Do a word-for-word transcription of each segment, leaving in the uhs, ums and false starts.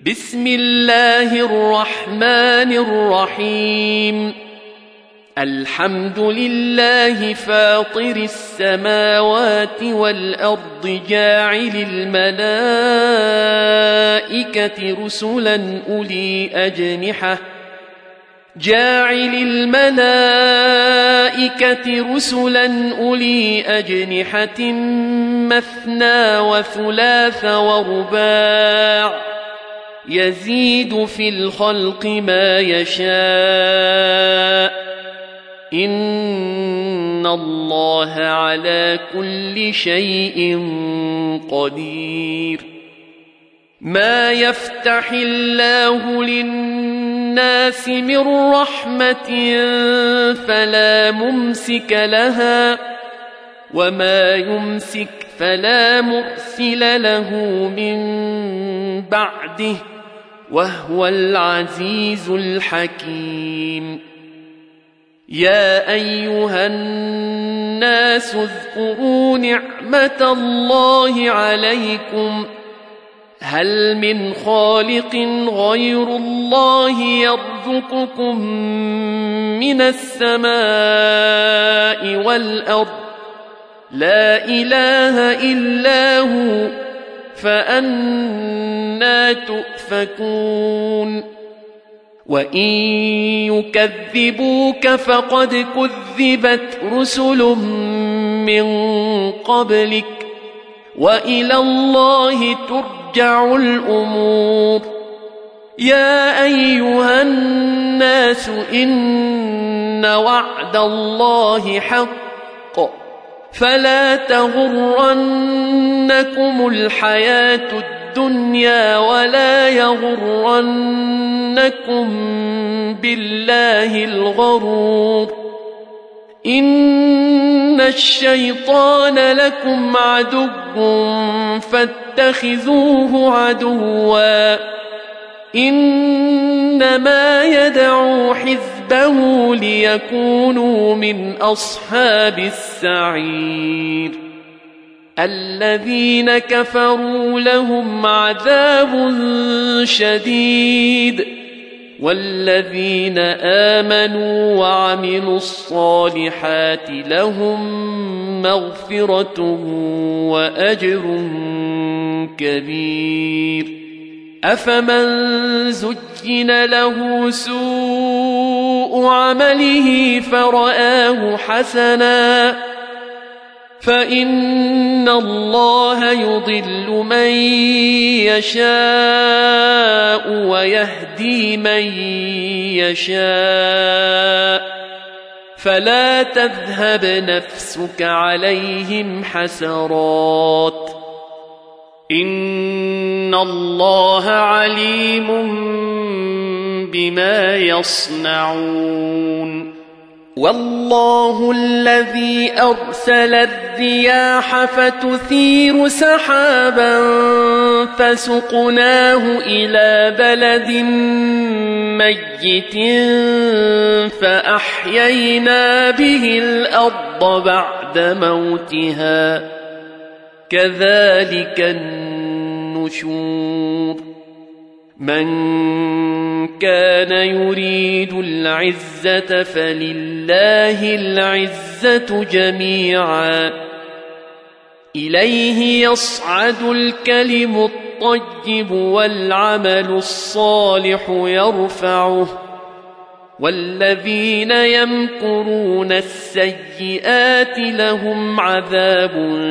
بسم الله الرحمن الرحيم الحمد لله فاطر السماوات والأرض جاعل الملائكة رسلا أولي أجنحة جاعل الملائكة رسلا أولي أجنحة مثنى وثلاث ورباع يزيد في الخلق ما يشاء إن الله على كل شيء قدير ما يفتح الله للناس من رحمة فلا ممسك لها وما يمسك فلا مرسل له من بعده وهو العزيز الحكيم يا أيها الناس اذكروا نعمة الله عليكم هل من خالق غير الله يرزقكم من السماء والأرض لا إله إلا هو فأنى تؤفكون وإن يكذبوك فقد كذبت رسل من قبلك وإلى الله ترجع الأمور يا أيها الناس إن وعد الله حق فلا تغرنكم الحياة الدنيا ولا يغرنكم بالله الغرور إن الشيطان لكم عدو فاتخذوه عدوا إنما يدعو حزبه ليكونوا من أصحاب السعير الذين كفروا لهم عذاب شديد والذين آمنوا وعملوا الصالحات لهم مغفرة وأجر كبير أفمن زين له سوء عمله فرآه حسنا فإن الله يضل من يشاء ويهدي من يشاء فلا تذهب نفسك عليهم حسرات إن الله عليم بما يصنعون والله الذي أرسل الرياح فتثير سحابا فسقناه إلى بلد ميت فأحيينا به الأرض بعد موتها كذلك النشور من كان يريد العزة فلله العزة جميعا إليه يصعد الكلم الطيب والعمل الصالح يرفعه والذين يمكرون السيئات لهم عذاب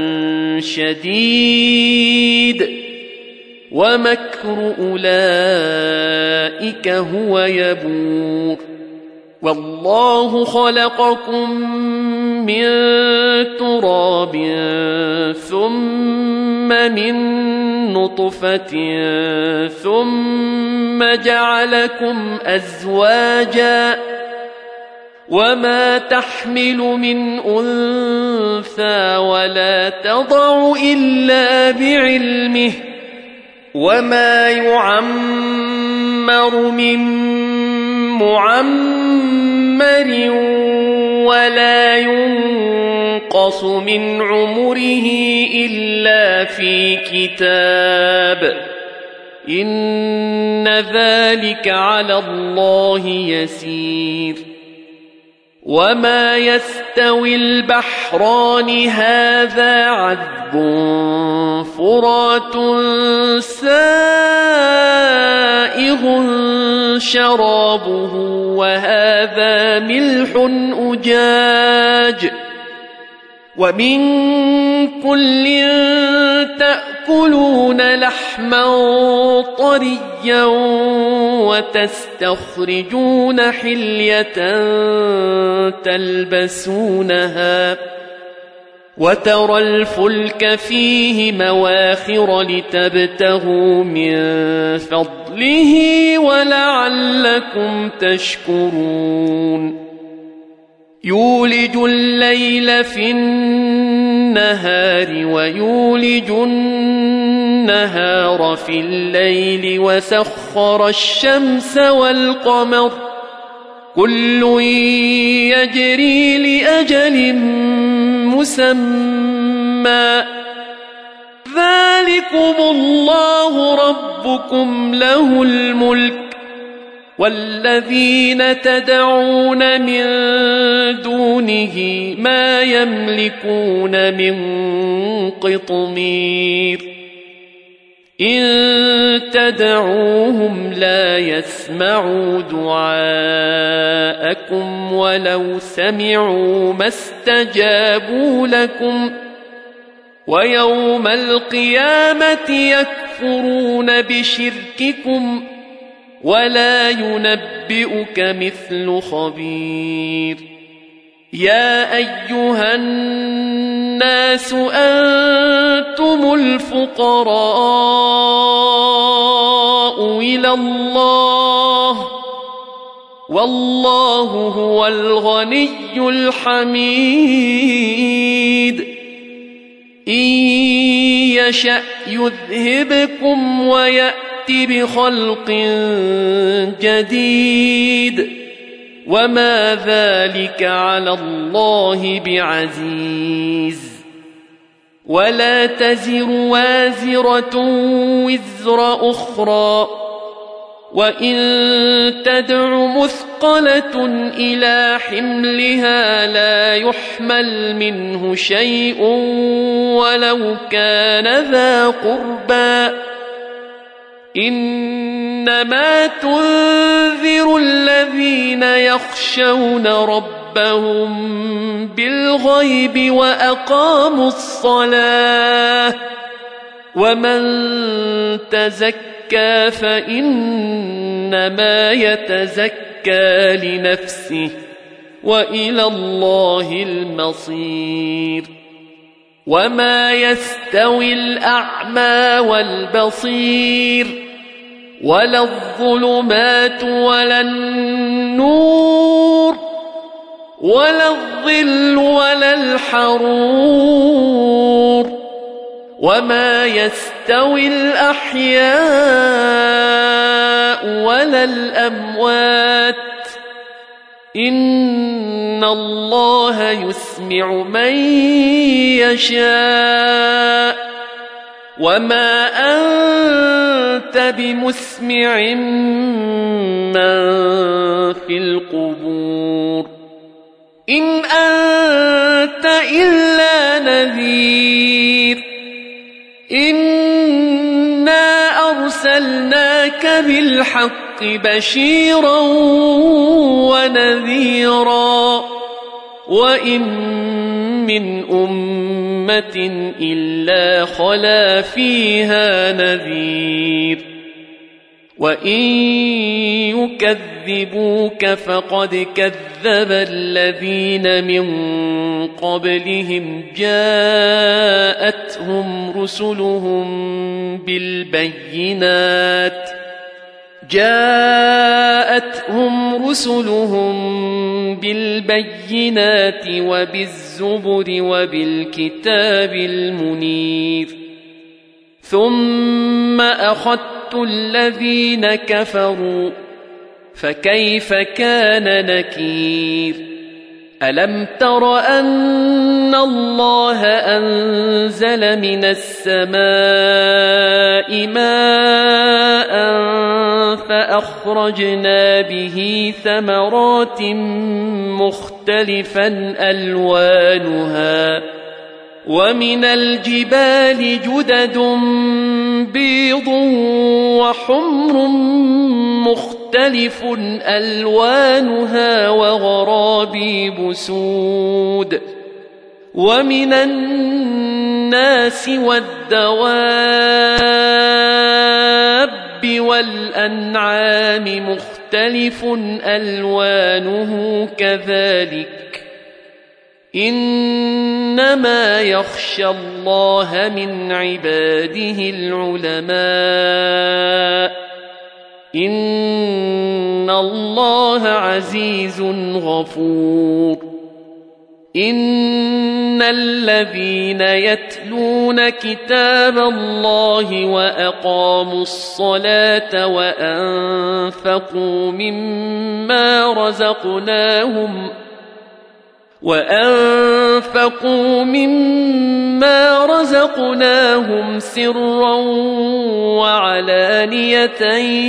شديد ومكر أولئك هو يبور والله خلقكم من تراب ثم من نطفة ثم جعلكم أزواجا وما تحمل من أنثى ولا تضع إلا بعلمه وما يعمر من معمر ولا ينقص من عمره إلا في كتاب إن ذلك على الله يسير وما يستوي البحران هذا عذب فرات سائغ شرابه وهذا ملح أجاج ومن كل تأكلون لحما طريا وتستخرجون حلية تلبسونها وترى الفلك فيه مواخر لتبتغوا من فضله ولعلكم تشكرون يولج الليل في النهار ويولج النهار في الليل وسخر الشمس والقمر كل يجري لأجل مسمى ذلكم الله ربكم له الملك والذين تدعون من دونه ما يملكون من قطمير إن تدعوهم لا يسمعوا دعاءكم ولو سمعوا ما استجابوا لكم ويوم القيامة يكفرون بشرككم ولا ينبئك مثل خبير يا أيها الناس أنتم الفقراء إلى الله والله هو الغني الحميد إن يشأ يذهبكم ويأتي بخلق جديد وما ذلك على الله بعزيز ولا تزر وازرة وزر أخرى وإن تدع مثقلة إلى حملها لا يحمل منه شيء ولو كان ذا قربى إنما تنذر الذين يخشون ربهم بالغيب وأقاموا الصلاة ومن تزكى فإنما يتزكى لنفسه وإلى الله المصير وما يستوي الأعمى والبصير ولا الظلمات ولا النور ولا الظل ولا الحرور وما يستوي الأحياء ولا الأموات إن الله يسمع من يشاء وما أنت بمسمع من في القبور إن أنت إلا نذير إنا أرسلناك بالحق بشيرا ونذيرا وإن من أمة إلا خلا فيها نذير وإن يكذبوك فقد كذب الذين من قبلهم جاءتهم رسلهم بالبينات جاءتهم رسلهم بالبينات وبالزبر وبالكتاب المنير ثم أخذت الذين كفروا فكيف كان نكير ألم تر أن الله أنزل من السماء ماء فأخرجنا به ثمرات مختلفا ألوانها ومن الجبال جدد بيض وحمر مختلف ألوانها وغرابيب سود ومن الناس والدواب والأنعام مختلف ألوانه كذلك إنما يخشى الله من عباده العلماء إن الله عزيز غفور إن الذين يتلون كتاب الله وأقاموا الصلاة وأنفقوا مما رزقناهم وأنفقوا مما رزقناهم سرا وعلانية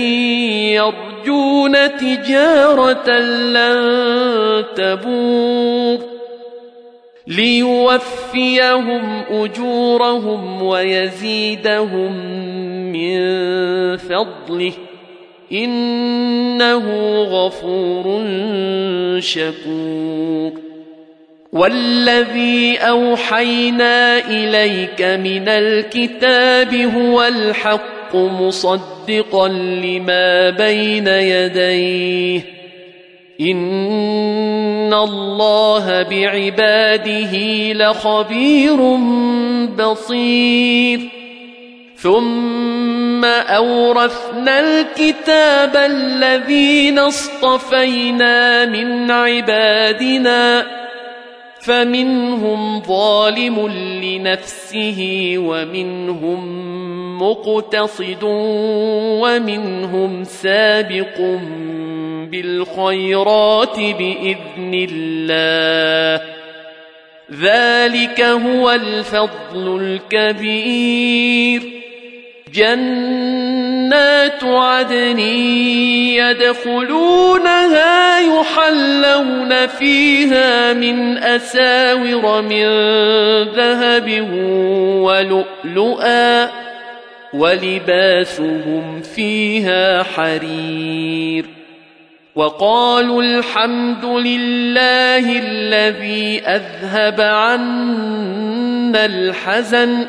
يرجون تجارة لن تبور ليوفيهم أجورهم ويزيدهم من فضله إنه غفور شكور والذي أوحينا إليك من الكتاب هو الحق مصدقا لما بين يديه إن الله بعباده لخبير بصير ثم أورثنا الكتاب الذين اصطفينا من عبادنا فمنهم ظالم لنفسه ومنهم مقتصد ومنهم سابق بالخيرات بإذن الله ذلك هو الفضل الكبير جنات عدن يدخلونها يحلون فيها من أساور من ذهب ولؤلؤا ولباسهم فيها حرير وقالوا الحمد لله الذي أذهب عنا الحزن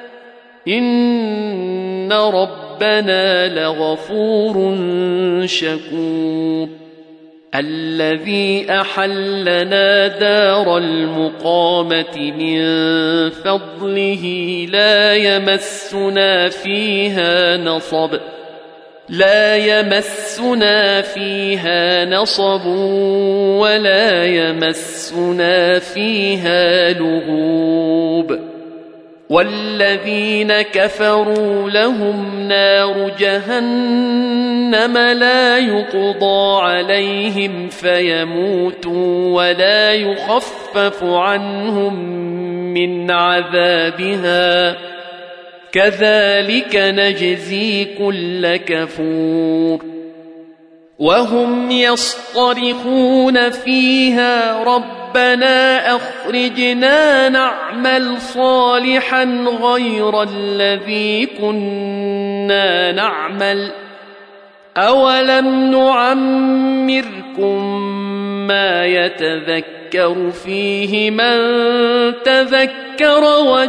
إن ربنا لغفور شكور الذي أحلنا دار المقامة من فضله لا يمسنا فيها نصب لا يمسنا فيها نصب ولا يمسنا فيها لغوب والذين كفروا لهم نار جهنم لا يقضى عليهم فيموتوا ولا يخفف عنهم من عذابها كذلك نجزي كل كفور وهم يصطرخون فيها ربنا أخرجنا نعمل صالحا غير الذي كنا نعمل أولم نعمركم ما يتذكر فيه من تذكر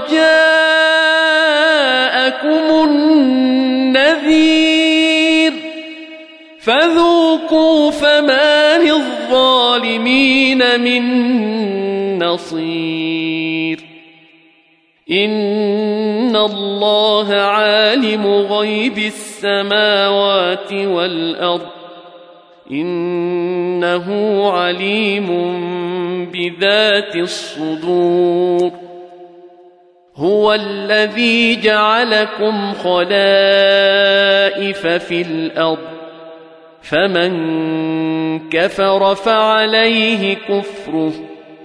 وجاءكم النذير فذوقوا فما للظالمين من نصير إن الله عالم غيب السماوات والأرض إنه عليم بذات الصدور هو الذي جعلكم خلائف في الأرض فمن كفر فعليه كفره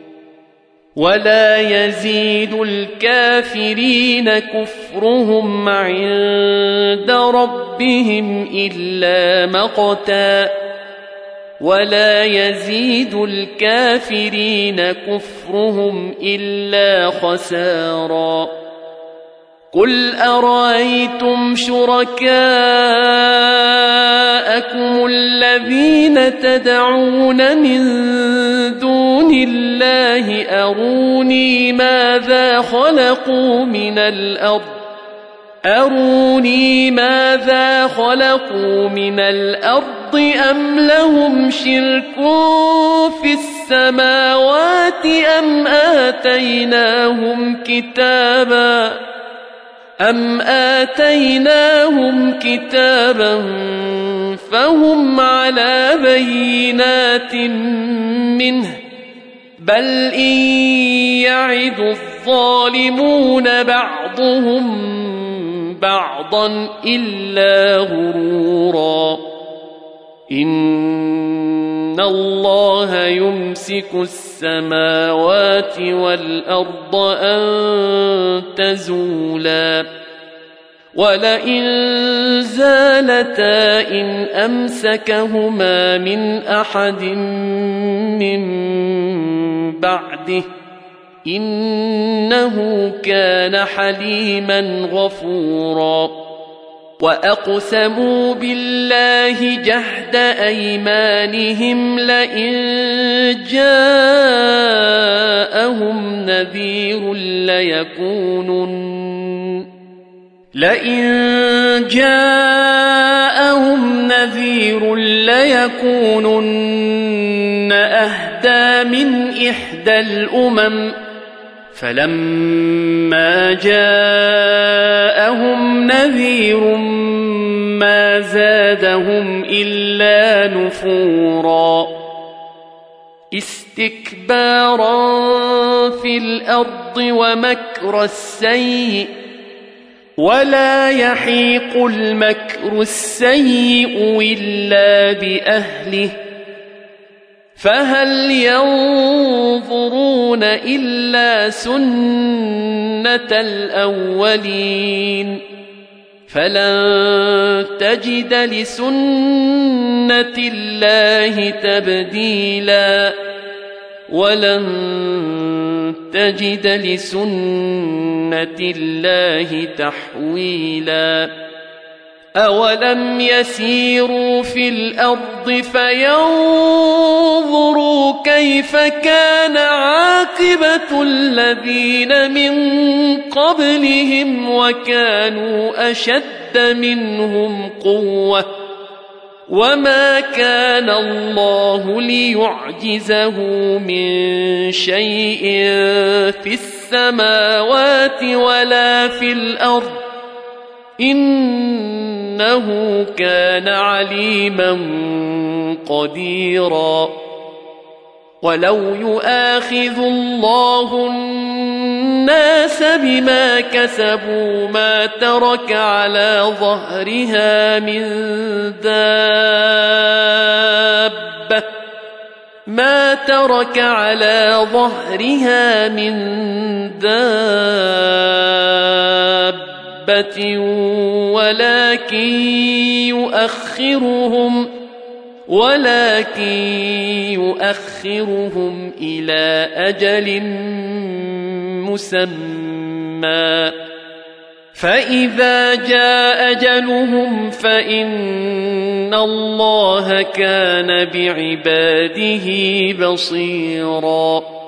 ولا يزيد الكافرين كفرهم عند ربهم إلا مقتا ولا يزيد الكافرين كفرهم إلا خسارا قل أرأيتم شركاءكم الذين تدعون من دون الله أروني ماذا خلقوا من الأرض أروني ماذا خلقوا من الأرض أم لهم شرك في السماوات أم آتيناهم كتابا أم آتيناهم كتابا فهم على بينات منه بل إن يعد الظالمون بعضهم بعضا إلا غرورا إن الله يمسك السماوات والأرض أن تزولا ولئن زالتا إن أمسكهما من أحد من بعده إنه كان حليما غفورا وأقسموا بالله جهد أيمانهم لئن جاءهم نذير ليكونن لئن جاءهم نذير ليكونن أهدى من إحدى الأمم فلما جاءهم نذير ما زادهم إلا نفورا استكبارا في الأرض ومكر السيء ولا يحيق المكر السيء إلا بأهله فهل ينظرون إلا سنة الأولين فلن تجد لسنة الله تبديلا ولن تجد لسنة الله تحويلا أولم يسيروا في الأرض فينظروا كيف كان عاقبة الذين من قبلهم وكانوا أشد منهم قوة وما كان الله ليعجزه من شيء في السماوات ولا في الأرض إنه كان عليما قديرا ولو يؤاخذ الله الناس بما كسبوا ما ترك على ظهرها من دابة ما ترك على ظهرها من دابة ولكن يؤخرهم ولكن يؤخرهم إلى أجل مسمى فإذا جاء أجلهم فإن الله كان بعباده بصيراً